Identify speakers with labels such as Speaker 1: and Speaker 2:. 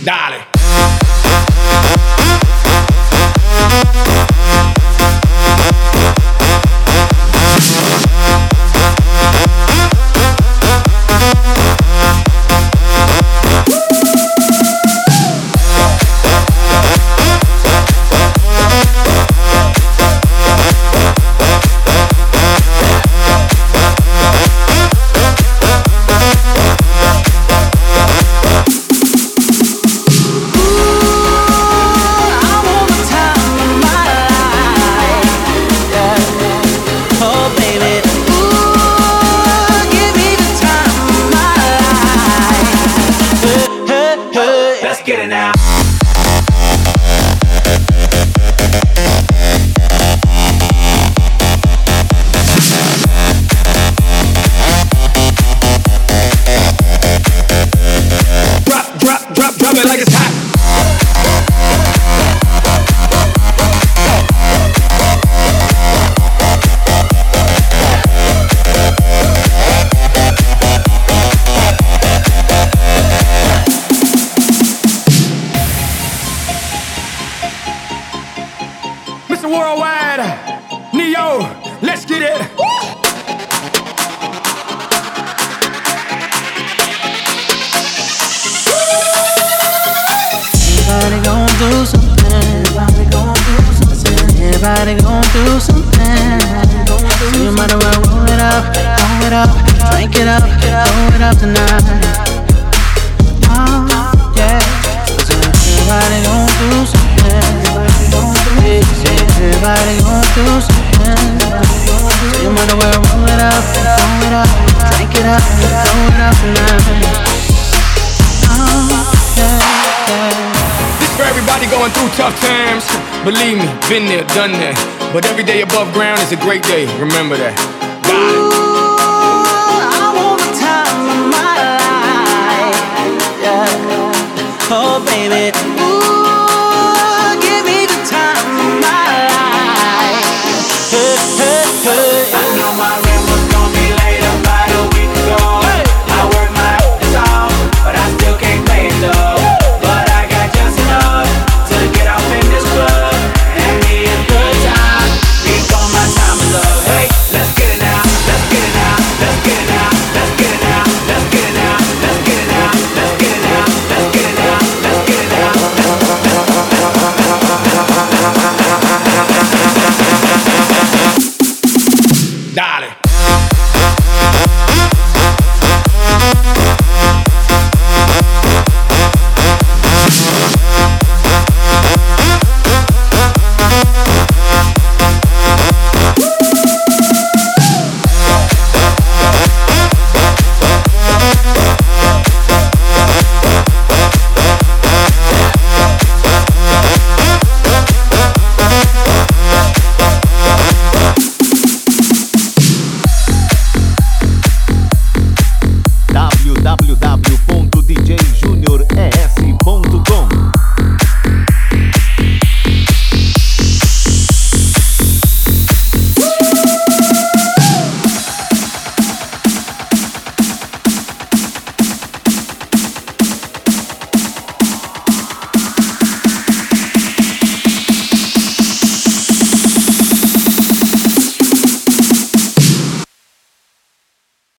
Speaker 1: Dale. Mr. Worldwide, Neo, let's get it.
Speaker 2: Everybody gon' do something. Everybody gon' do something. Everybody gon' do something. So you might as well roll it up, drink it up, roll it up tonight. Oh yeah. Everybody gon' do something. Everybody gon' do something. So you might as well roll it up, drink it up, roll it up tonight. Oh yeah.
Speaker 1: For everybody going through tough times, believe me, been there, done that. But every day above ground is a great day, remember that. Got it.
Speaker 2: Ooh, I want the time of my life, yeah. Oh baby, ooh.